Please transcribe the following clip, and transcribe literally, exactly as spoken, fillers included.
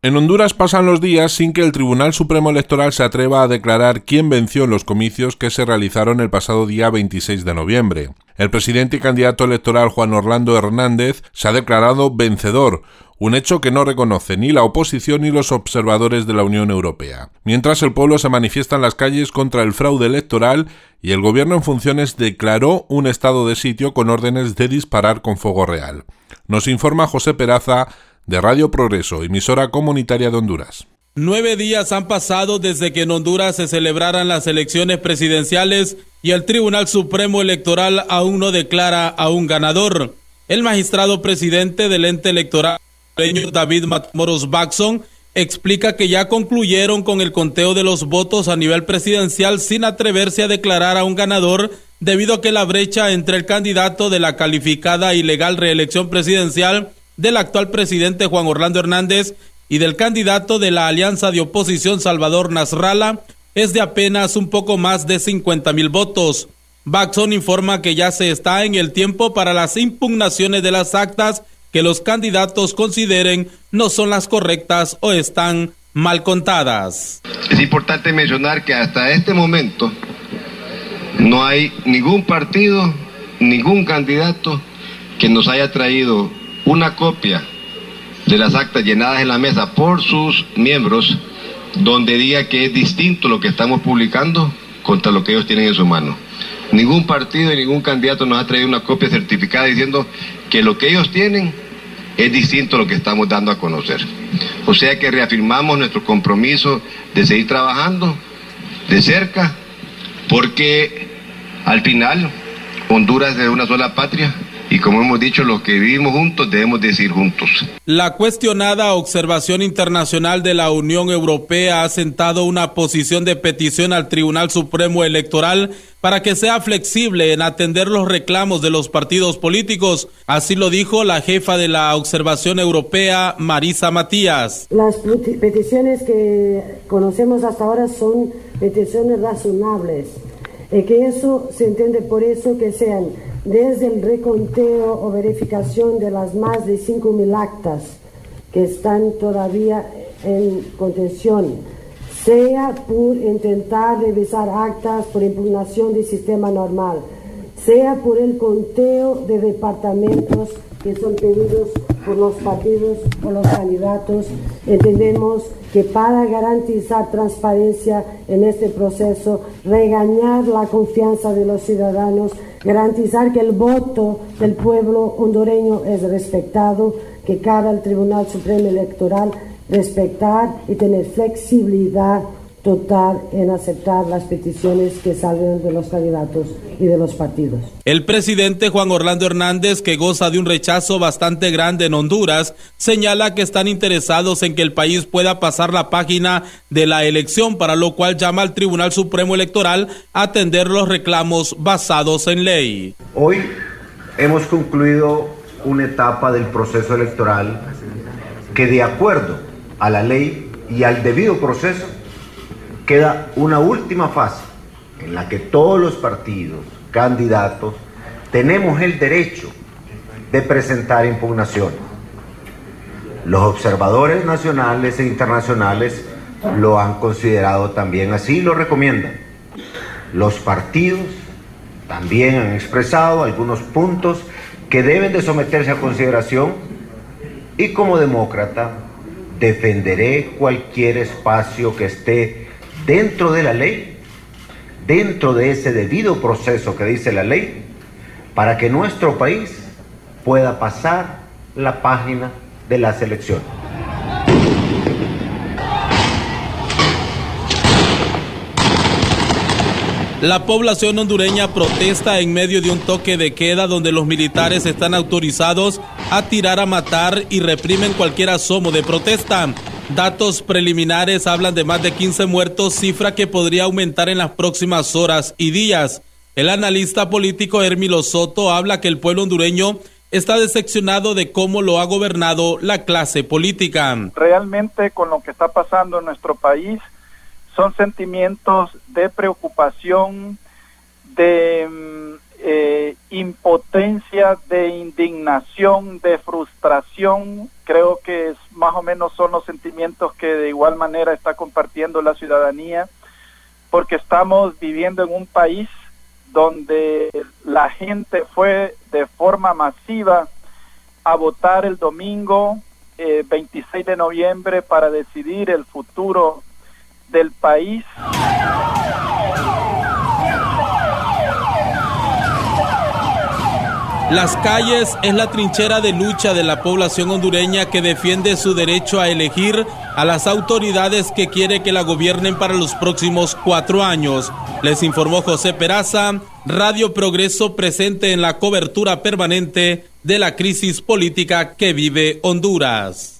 En Honduras pasan los días sin que el Tribunal Supremo Electoral se atreva a declarar quién venció en los comicios que se realizaron el pasado día veintiséis de noviembre. El presidente y candidato electoral Juan Orlando Hernández se ha declarado vencedor, un hecho que no reconoce ni la oposición ni los observadores de la Unión Europea. Mientras el pueblo se manifiesta en las calles contra el fraude electoral y el gobierno en funciones declaró un estado de sitio con órdenes de disparar con fuego real. Nos informa José Peraza, de Radio Progreso, emisora comunitaria de Honduras. Nueve días han pasado desde que en Honduras se celebraran las elecciones presidenciales y el Tribunal Supremo Electoral aún no declara a un ganador. El magistrado presidente del ente electoral, David Matamoros Baxon, explica que ya concluyeron con el conteo de los votos a nivel presidencial sin atreverse a declarar a un ganador debido a que la brecha entre el candidato de la calificada y legal reelección presidencial del actual presidente Juan Orlando Hernández y del candidato de la alianza de oposición Salvador Nasralla es de apenas un poco más de cincuenta mil votos. Baxon informa que ya se está en el tiempo para las impugnaciones de las actas que los candidatos consideren no son las correctas o están mal contadas. Es importante mencionar que hasta este momento no hay ningún partido, ningún candidato que nos haya traído una copia de las actas llenadas en la mesa por sus miembros, donde diga que es distinto lo que estamos publicando contra lo que ellos tienen en su mano. Ningún partido y ningún candidato nos ha traído una copia certificada diciendo que lo que ellos tienen es distinto a lo que estamos dando a conocer. O sea que reafirmamos nuestro compromiso de seguir trabajando de cerca, porque al final Honduras es una sola patria. Y como hemos dicho, los que vivimos juntos debemos decir juntos. La cuestionada observación internacional de la Unión Europea ha sentado una posición de petición al Tribunal Supremo Electoral para que sea flexible en atender los reclamos de los partidos políticos. Así lo dijo la jefa de la observación europea, Marisa Matías. Las peticiones que conocemos hasta ahora son peticiones razonables. Y que eso se entiende por eso que sean desde el reconteo o verificación de las más de cinco mil actas que están todavía en contención, sea por intentar revisar actas por impugnación del sistema normal, sea por el conteo de departamentos que son pedidos por los partidos o los candidatos. Entendemos que para garantizar transparencia en este proceso, regañar la confianza de los ciudadanos, garantizar que el voto del pueblo hondureño es respetado, que cabe al Tribunal Supremo Electoral respetar y tener flexibilidad total en aceptar las peticiones que salgan de los candidatos y de los partidos. El presidente Juan Orlando Hernández, que goza de un rechazo bastante grande en Honduras, señala que están interesados en que el país pueda pasar la página de la elección, para lo cual llama al Tribunal Supremo Electoral a atender los reclamos basados en ley. Hoy hemos concluido una etapa del proceso electoral que, de acuerdo a la ley y al debido proceso, queda una última fase en la que todos los partidos, candidatos, tenemos el derecho de presentar impugnaciones. Los observadores nacionales e internacionales lo han considerado también así y lo recomiendan. Los partidos también han expresado algunos puntos que deben de someterse a consideración y, como demócrata, defenderé cualquier espacio que esté dentro de la ley, dentro de ese debido proceso que dice la ley, para que nuestro país pueda pasar la página de las elecciones. La población hondureña protesta en medio de un toque de queda donde los militares están autorizados a tirar, a matar y reprimen cualquier asomo de protesta. Datos preliminares hablan de más de quince muertos, cifra que podría aumentar en las próximas horas y días. El analista político Hermilo Soto habla que el pueblo hondureño está decepcionado de cómo lo ha gobernado la clase política. Realmente, con lo que está pasando en nuestro país, son sentimientos de preocupación, de eh, impotencia, de indignación, de frustración creo que es, más o menos son los sentimientos que de igual manera está compartiendo la ciudadanía, porque estamos viviendo en un país donde la gente fue de forma masiva a votar el domingo eh, veintiséis de noviembre para decidir el futuro del país. Las calles es la trinchera de lucha de la población hondureña que defiende su derecho a elegir a las autoridades que quiere que la gobiernen para los próximos cuatro años. Les informó José Peraza, Radio Progreso, presente en la cobertura permanente de la crisis política que vive Honduras.